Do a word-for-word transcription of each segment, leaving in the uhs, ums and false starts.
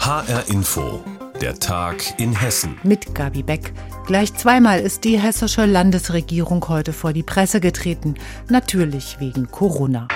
H R Info, der Tag in Hessen. Mit Gabi Beck. Gleich zweimal ist die hessische Landesregierung heute vor die Presse getreten. Natürlich wegen Corona.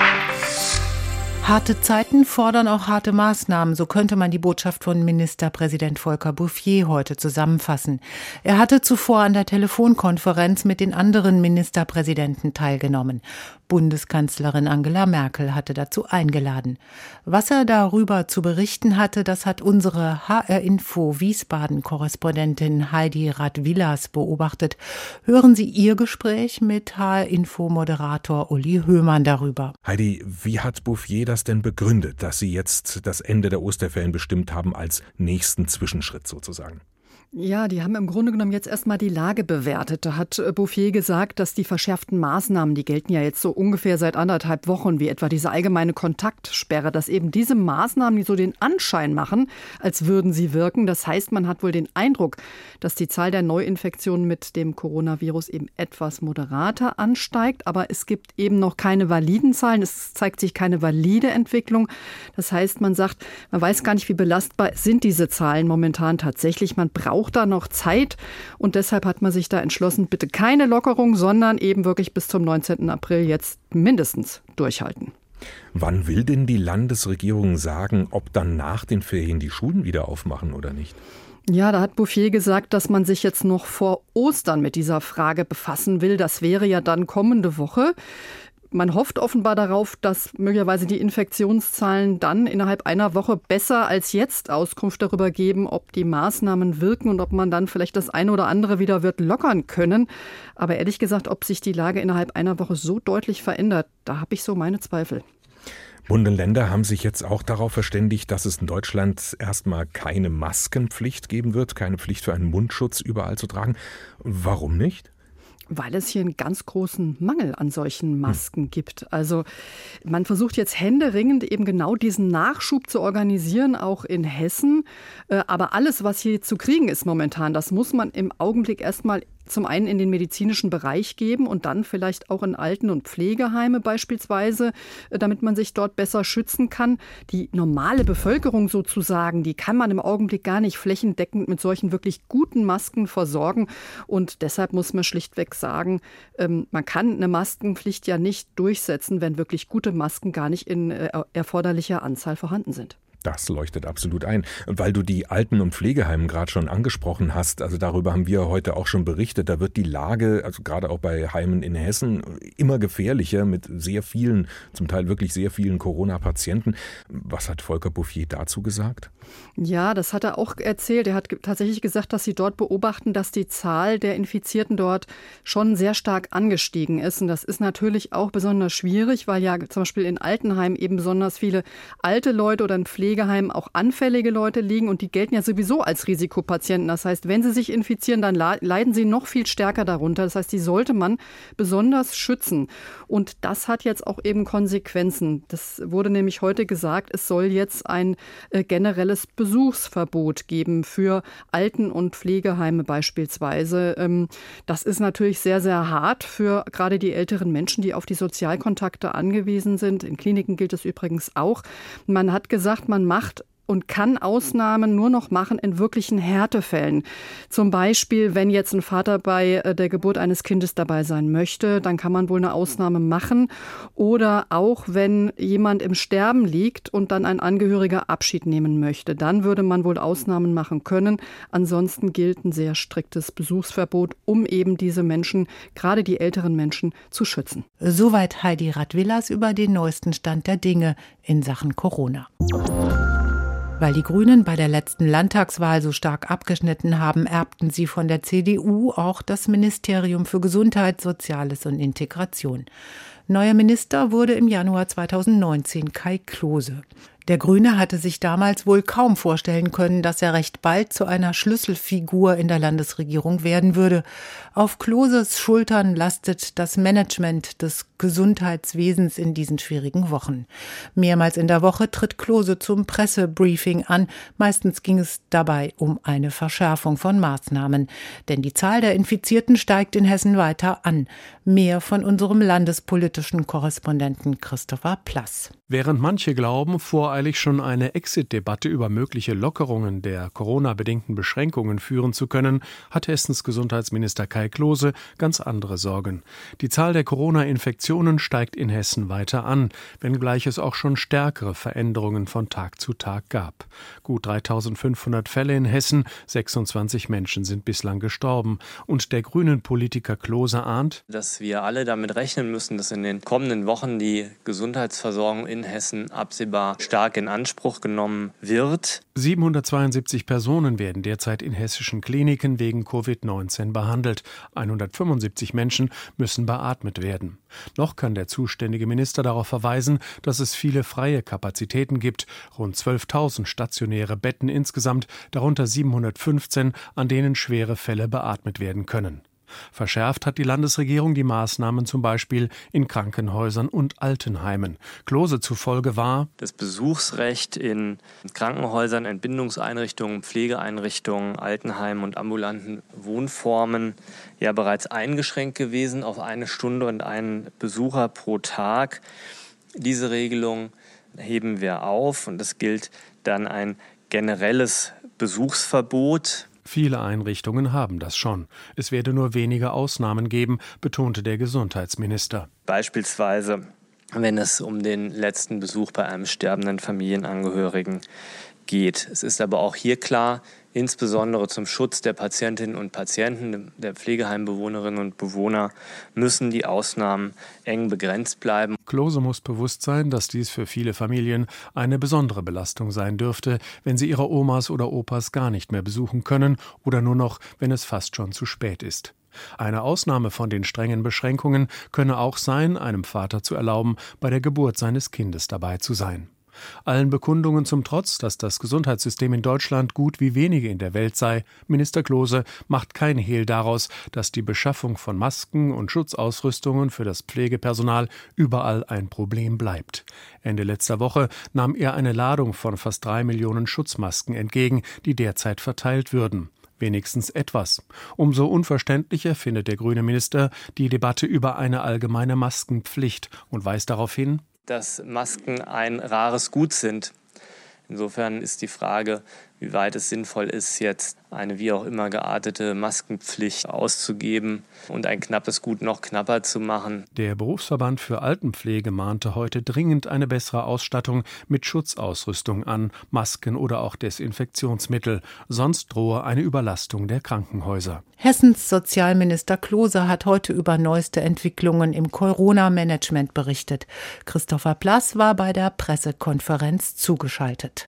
Harte Zeiten fordern auch harte Maßnahmen, so könnte man die Botschaft von Ministerpräsident Volker Bouffier heute zusammenfassen. Er hatte zuvor an der Telefonkonferenz mit den anderen Ministerpräsidenten teilgenommen. Bundeskanzlerin Angela Merkel hatte dazu eingeladen. Was er darüber zu berichten hatte, das hat unsere H R-Info Wiesbaden-Korrespondentin Heidi Radwilas beobachtet. Hören Sie ihr Gespräch mit H R-Info-Moderator Uli Höhmann darüber. Heidi, wie hat Bouffier das denn begründet, dass Sie jetzt das Ende der Osterferien bestimmt haben als nächsten Zwischenschritt sozusagen? Ja, die haben im Grunde genommen jetzt erstmal die Lage bewertet. Da hat Bouffier gesagt, dass die verschärften Maßnahmen, die gelten ja jetzt so ungefähr seit anderthalb Wochen, wie etwa diese allgemeine Kontaktsperre, dass eben diese Maßnahmen, die so den Anschein machen, als würden sie wirken. Das heißt, man hat wohl den Eindruck, dass die Zahl der Neuinfektionen mit dem Coronavirus eben etwas moderater ansteigt. Aber es gibt eben noch keine validen Zahlen. Es zeigt sich keine valide Entwicklung. Das heißt, man sagt, man weiß gar nicht, wie belastbar sind diese Zahlen momentan tatsächlich. Man braucht da noch Zeit und deshalb hat man sich da entschlossen, bitte keine Lockerung, sondern eben wirklich bis zum neunzehnten April jetzt mindestens durchhalten. Wann will denn die Landesregierung sagen, ob dann nach den Ferien die Schulen wieder aufmachen oder nicht? Ja, da hat Bouffier gesagt, dass man sich jetzt noch vor Ostern mit dieser Frage befassen will. Das wäre ja dann kommende Woche. Man hofft offenbar darauf, dass möglicherweise die Infektionszahlen dann innerhalb einer Woche besser als jetzt Auskunft darüber geben, ob die Maßnahmen wirken und ob man dann vielleicht das eine oder andere wieder wird lockern können. Aber ehrlich gesagt, ob sich die Lage innerhalb einer Woche so deutlich verändert, da habe ich so meine Zweifel. Bund und Länder haben sich jetzt auch darauf verständigt, dass es in Deutschland erstmal keine Maskenpflicht geben wird, keine Pflicht für einen Mundschutz überall zu tragen. Warum nicht? Weil es hier einen ganz großen Mangel an solchen Masken gibt. Also man versucht jetzt händeringend eben genau diesen Nachschub zu organisieren, auch in Hessen. Aber alles, was hier zu kriegen ist momentan, das muss man im Augenblick erstmal zum einen in den medizinischen Bereich geben und dann vielleicht auch in Alten- und Pflegeheime beispielsweise, damit man sich dort besser schützen kann. Die normale Bevölkerung sozusagen, die kann man im Augenblick gar nicht flächendeckend mit solchen wirklich guten Masken versorgen. Und deshalb muss man schlichtweg sagen, man kann eine Maskenpflicht ja nicht durchsetzen, wenn wirklich gute Masken gar nicht in erforderlicher Anzahl vorhanden sind. Das leuchtet absolut ein. Weil du die Alten- und Pflegeheime gerade schon angesprochen hast, also darüber haben wir heute auch schon berichtet, da wird die Lage, also gerade auch bei Heimen in Hessen, immer gefährlicher mit sehr vielen, zum Teil wirklich sehr vielen Corona-Patienten. Was hat Volker Bouffier dazu gesagt? Ja, das hat er auch erzählt. Er hat tatsächlich gesagt, dass sie dort beobachten, dass die Zahl der Infizierten dort schon sehr stark angestiegen ist. Und das ist natürlich auch besonders schwierig, weil ja zum Beispiel in Altenheimen eben besonders viele alte Leute oder in Pflegeheimen auch anfällige Leute liegen. Und die gelten ja sowieso als Risikopatienten. Das heißt, wenn sie sich infizieren, dann leiden sie noch viel stärker darunter. Das heißt, die sollte man besonders schützen. Und das hat jetzt auch eben Konsequenzen. Das wurde nämlich heute gesagt, es soll jetzt ein äh, generelles Besuchsverbot geben für Alten- und Pflegeheime beispielsweise. Das ist natürlich sehr, sehr hart für gerade die älteren Menschen, die auf die Sozialkontakte angewiesen sind. In Kliniken gilt es übrigens auch. Man hat gesagt, man macht und kann Ausnahmen nur noch machen in wirklichen Härtefällen. Zum Beispiel, wenn jetzt ein Vater bei der Geburt eines Kindes dabei sein möchte, dann kann man wohl eine Ausnahme machen. Oder auch, wenn jemand im Sterben liegt und dann ein Angehöriger Abschied nehmen möchte, dann würde man wohl Ausnahmen machen können. Ansonsten gilt ein sehr striktes Besuchsverbot, um eben diese Menschen, gerade die älteren Menschen, zu schützen. Soweit Heidi Radwilas über den neuesten Stand der Dinge in Sachen Corona. Weil die Grünen bei der letzten Landtagswahl so stark abgeschnitten haben, erbten sie von der C D U auch das Ministerium für Gesundheit, Soziales und Integration. Neuer Minister wurde im Januar zweitausendneunzehn Kai Klose. Der Grüne hatte sich damals wohl kaum vorstellen können, dass er recht bald zu einer Schlüsselfigur in der Landesregierung werden würde. Auf Kloses Schultern lastet das Management des Gesundheitswesens in diesen schwierigen Wochen. Mehrmals in der Woche tritt Klose zum Pressebriefing an. Meistens ging es dabei um eine Verschärfung von Maßnahmen. Denn die Zahl der Infizierten steigt in Hessen weiter an. Mehr von unserem landespolitischen Korrespondenten Christopher Plass. Während manche glauben, voreilig schon eine Exit-Debatte über mögliche Lockerungen der Corona-bedingten Beschränkungen führen zu können, hat Hessens Gesundheitsminister Kai Klose ganz andere Sorgen. Die Zahl der Corona-Infektionen steigt in Hessen weiter an, wenngleich es auch schon stärkere Veränderungen von Tag zu Tag gab. Gut dreitausendfünfhundert Fälle in Hessen, sechsundzwanzig Menschen sind bislang gestorben. Und der Grünen-Politiker Klose ahnt, dass wir alle damit rechnen müssen, dass in den kommenden Wochen die Gesundheitsversorgung in Hessen absehbar stark in Anspruch genommen wird. siebenhundertzweiundsiebzig Personen werden derzeit in hessischen Kliniken wegen Covid neunzehn behandelt. hundertfünfundsiebzig Menschen müssen beatmet werden. Noch kann der zuständige Minister darauf verweisen, dass es viele freie Kapazitäten gibt. Rund zwölftausend stationäre Betten insgesamt, darunter siebenhundertfünfzehn, an denen schwere Fälle beatmet werden können. Verschärft hat die Landesregierung die Maßnahmen zum Beispiel in Krankenhäusern und Altenheimen. Klose zufolge war das Besuchsrecht in Krankenhäusern, Entbindungseinrichtungen, Pflegeeinrichtungen, Altenheimen und ambulanten Wohnformen ja bereits eingeschränkt gewesen auf eine Stunde und einen Besucher pro Tag. Diese Regelung heben wir auf und es gilt dann ein generelles Besuchsverbot. Viele Einrichtungen haben das schon. Es werde nur wenige Ausnahmen geben, betonte der Gesundheitsminister. Beispielsweise, wenn es um den letzten Besuch bei einem sterbenden Familienangehörigen geht. Es ist aber auch hier klar, insbesondere zum Schutz der Patientinnen und Patienten, der Pflegeheimbewohnerinnen und Bewohner, müssen die Ausnahmen eng begrenzt bleiben. Klose muss bewusst sein, dass dies für viele Familien eine besondere Belastung sein dürfte, wenn sie ihre Omas oder Opas gar nicht mehr besuchen können oder nur noch, wenn es fast schon zu spät ist. Eine Ausnahme von den strengen Beschränkungen könne auch sein, einem Vater zu erlauben, bei der Geburt seines Kindes dabei zu sein. Allen Bekundungen zum Trotz, dass das Gesundheitssystem in Deutschland gut wie wenige in der Welt sei, Minister Klose macht kein Hehl daraus, dass die Beschaffung von Masken und Schutzausrüstungen für das Pflegepersonal überall ein Problem bleibt. Ende letzter Woche nahm er eine Ladung von fast drei Millionen Schutzmasken entgegen, die derzeit verteilt würden. Wenigstens etwas. Umso unverständlicher findet der grüne Minister die Debatte über eine allgemeine Maskenpflicht und weist darauf hin, dass Masken ein rares Gut sind. Insofern ist die Frage, wie weit es sinnvoll ist, jetzt eine wie auch immer geartete Maskenpflicht auszugeben und ein knappes Gut noch knapper zu machen. Der Berufsverband für Altenpflege mahnte heute dringend eine bessere Ausstattung mit Schutzausrüstung an, Masken oder auch Desinfektionsmittel. Sonst drohe eine Überlastung der Krankenhäuser. Hessens Sozialminister Klose hat heute über neueste Entwicklungen im Corona-Management berichtet. Christopher Plass war bei der Pressekonferenz zugeschaltet.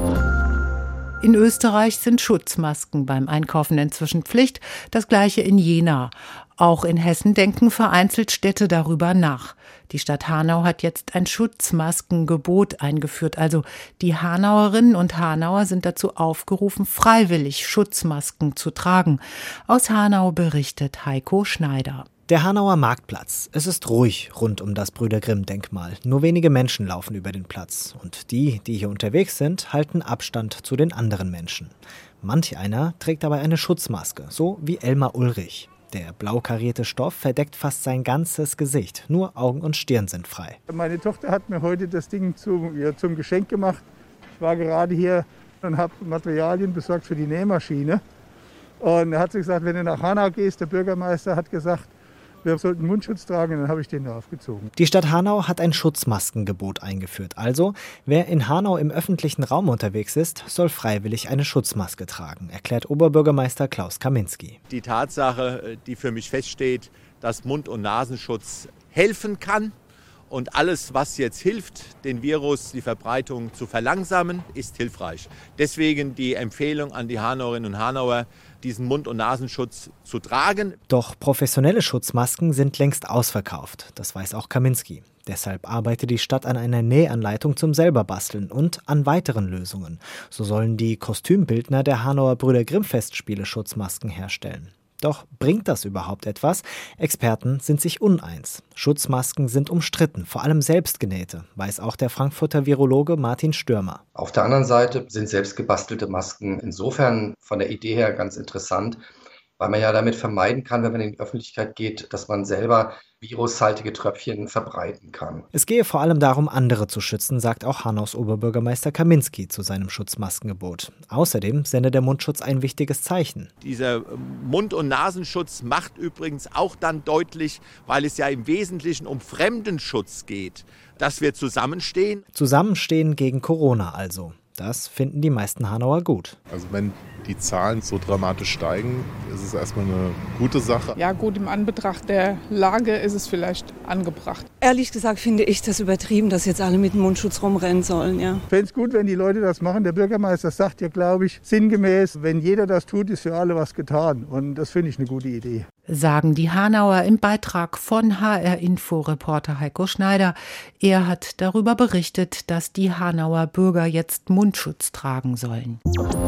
In Österreich sind Schutzmasken beim Einkaufen inzwischen Pflicht, das gleiche in Jena. Auch in Hessen denken vereinzelt Städte darüber nach. Die Stadt Hanau hat jetzt ein Schutzmaskengebot eingeführt. Also die Hanauerinnen und Hanauer sind dazu aufgerufen, freiwillig Schutzmasken zu tragen. Aus Hanau berichtet Heiko Schneider. Der Hanauer Marktplatz. Es ist ruhig rund um das Brüder-Grimm-Denkmal. Nur wenige Menschen laufen über den Platz. Und die, die hier unterwegs sind, halten Abstand zu den anderen Menschen. Manch einer trägt dabei eine Schutzmaske, so wie Elmar Ulrich. Der blau karierte Stoff verdeckt fast sein ganzes Gesicht. Nur Augen und Stirn sind frei. Meine Tochter hat mir heute das Ding zum, ja, zum Geschenk gemacht. Ich war gerade hier und habe Materialien besorgt für die Nähmaschine. Und er hat sich gesagt, wenn du nach Hanau gehst, der Bürgermeister hat gesagt, wir sollten Mundschutz tragen, dann habe ich den da aufgezogen. Die Stadt Hanau hat ein Schutzmaskengebot eingeführt. Also, wer in Hanau im öffentlichen Raum unterwegs ist, soll freiwillig eine Schutzmaske tragen, erklärt Oberbürgermeister Klaus Kaminski. Die Tatsache, die für mich feststeht, dass Mund- und Nasenschutz helfen kann. Und alles, was jetzt hilft, den Virus, die Verbreitung zu verlangsamen, ist hilfreich. Deswegen die Empfehlung an die Hanauerinnen und Hanauer, diesen Mund- und Nasenschutz zu tragen. Doch professionelle Schutzmasken sind längst ausverkauft. Das weiß auch Kaminski. Deshalb arbeitet die Stadt an einer Nähanleitung zum Selberbasteln und an weiteren Lösungen. So sollen die Kostümbildner der Hanauer Brüder Grimm Festspiele Schutzmasken herstellen. Doch bringt das überhaupt etwas? Experten sind sich uneins. Schutzmasken sind umstritten, vor allem selbstgenähte, weiß auch der Frankfurter Virologe Martin Stürmer. Auf der anderen Seite sind selbstgebastelte Masken insofern von der Idee her ganz interessant, weil man ja damit vermeiden kann, wenn man in die Öffentlichkeit geht, dass man selber virushaltige Tröpfchen verbreiten kann. Es gehe vor allem darum, andere zu schützen, sagt auch Hanaus Oberbürgermeister Kaminski zu seinem Schutzmaskengebot. Außerdem sende der Mundschutz ein wichtiges Zeichen. Dieser Mund- und Nasenschutz macht übrigens auch dann deutlich, weil es ja im Wesentlichen um Fremdenschutz geht, dass wir zusammenstehen. Zusammenstehen gegen Corona also. Das finden die meisten Hanauer gut. Also wenn die Zahlen so dramatisch steigen, ist es erstmal eine gute Sache. Ja gut, im Anbetracht der Lage ist es vielleicht angebracht. Ehrlich gesagt finde ich das übertrieben, dass jetzt alle mit dem Mundschutz rumrennen sollen. Ja. Ich fände es gut, wenn die Leute das machen. Der Bürgermeister sagt ja, glaube ich, sinngemäß, wenn jeder das tut, ist für alle was getan. Und das finde ich eine gute Idee. Sagen die Hanauer im Beitrag von H R-Info-Reporter Heiko Schneider. Er hat darüber berichtet, dass die Hanauer Bürger jetzt Mundschutz tragen sollen.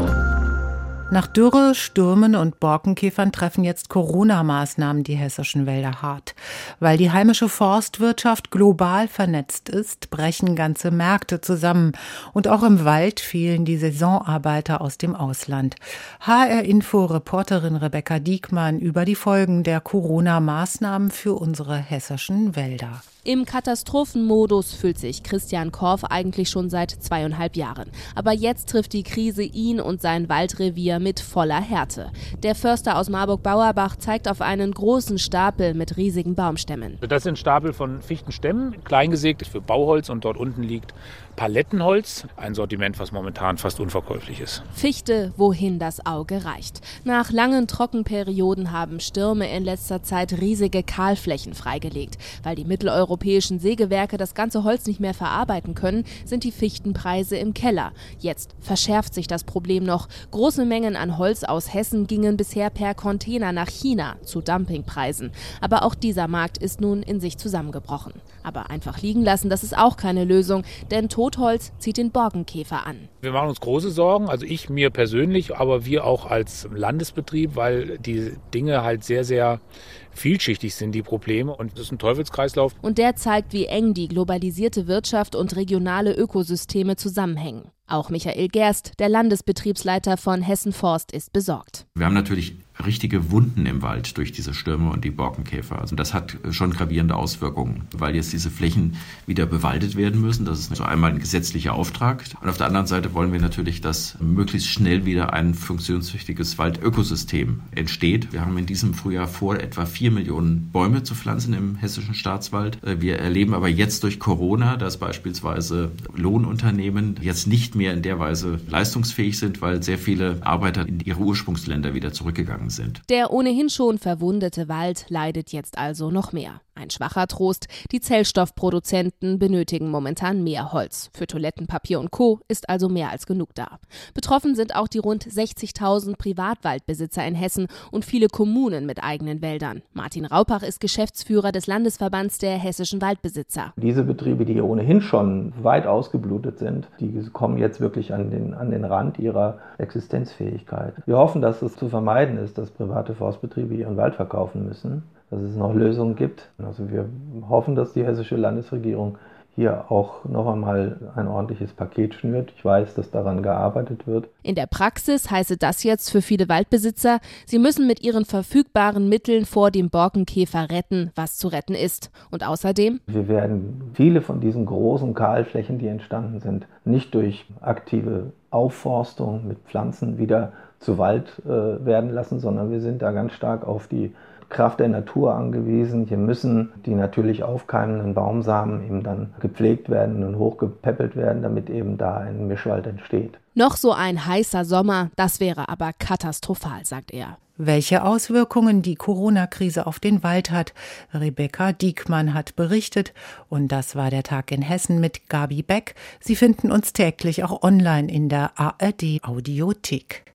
Nach Dürre, Stürmen und Borkenkäfern treffen jetzt Corona-Maßnahmen die hessischen Wälder hart. Weil die heimische Forstwirtschaft global vernetzt ist, brechen ganze Märkte zusammen. Und auch im Wald fehlen die Saisonarbeiter aus dem Ausland. H R-Info-Reporterin Rebecca Diekmann über die Folgen der Corona-Maßnahmen für unsere hessischen Wälder. Im Katastrophenmodus fühlt sich Christian Korff eigentlich schon seit zweieinhalb Jahren. Aber jetzt trifft die Krise ihn und sein Waldrevier mit voller Härte. Der Förster aus Marburg-Bauerbach zeigt auf einen großen Stapel mit riesigen Baumstämmen. Das sind Stapel von Fichtenstämmen, kleingesägt für Bauholz, und dort unten liegt Palettenholz, ein Sortiment, was momentan fast unverkäuflich ist. Fichte, wohin das Auge reicht. Nach langen Trockenperioden haben Stürme in letzter Zeit riesige Kahlflächen freigelegt. Weil die mitteleuropäischen Sägewerke das ganze Holz nicht mehr verarbeiten können, sind die Fichtenpreise im Keller. Jetzt verschärft sich das Problem noch. Große Mengen an Holz aus Hessen gingen bisher per Container nach China zu Dumpingpreisen. Aber auch dieser Markt ist nun in sich zusammengebrochen. Aber einfach liegen lassen, das ist auch keine Lösung, denn Totholz zieht den Borkenkäfer an. Wir machen uns große Sorgen, also ich mir persönlich, aber wir auch als Landesbetrieb, weil die Dinge halt sehr, sehr vielschichtig sind, die Probleme, und das ist ein Teufelskreislauf. Und der zeigt, wie eng die globalisierte Wirtschaft und regionale Ökosysteme zusammenhängen. Auch Michael Gerst, der Landesbetriebsleiter von Hessen Forst, ist besorgt. Wir haben natürlich richtige Wunden im Wald durch diese Stürme und die Borkenkäfer. Also das hat schon gravierende Auswirkungen, weil jetzt diese Flächen wieder bewaldet werden müssen. Das ist also einmal ein gesetzlicher Auftrag. Und auf der anderen Seite wollen wir natürlich, dass möglichst schnell wieder ein funktionstüchtiges Waldökosystem entsteht. Wir haben in diesem Frühjahr vor, etwa vier Millionen Bäume zu pflanzen im hessischen Staatswald. Wir erleben aber jetzt durch Corona, dass beispielsweise Lohnunternehmen jetzt nicht mehr in der Weise leistungsfähig sind, weil sehr viele Arbeiter in ihre Ursprungsländer wieder zurückgegangen sind. Der ohnehin schon verwundete Wald leidet jetzt also noch mehr. Ein schwacher Trost, die Zellstoffproduzenten benötigen momentan mehr Holz. Für Toilettenpapier und Co. ist also mehr als genug da. Betroffen sind auch die rund sechzigtausend Privatwaldbesitzer in Hessen und viele Kommunen mit eigenen Wäldern. Martin Raupach ist Geschäftsführer des Landesverbands der hessischen Waldbesitzer. Diese Betriebe, die ohnehin schon weit ausgeblutet sind, die kommen jetzt wirklich an den, an den Rand ihrer Existenzfähigkeit. Wir hoffen, dass es zu vermeiden ist, dass private Forstbetriebe ihren Wald verkaufen müssen, dass es noch Lösungen gibt. Also wir hoffen, dass die hessische Landesregierung hier auch noch einmal ein ordentliches Paket schnürt. Ich weiß, dass daran gearbeitet wird. In der Praxis heiße das jetzt für viele Waldbesitzer, sie müssen mit ihren verfügbaren Mitteln vor dem Borkenkäfer retten, was zu retten ist. Und außerdem: Wir werden viele von diesen großen Kahlflächen, die entstanden sind, nicht durch aktive Aufforstung mit Pflanzen wieder zu Wald äh, werden lassen, sondern wir sind da ganz stark auf die Kraft der Natur angewiesen. Hier müssen die natürlich aufkeimenden Baumsamen eben dann gepflegt werden und hochgepäppelt werden, damit eben da ein Mischwald entsteht. Noch so ein heißer Sommer, das wäre aber katastrophal, sagt er. Welche Auswirkungen die Corona-Krise auf den Wald hat, Rebecca Diekmann hat berichtet. Und das war der Tag in Hessen mit Gabi Beck. Sie finden uns täglich auch online in der A R D Audiothek.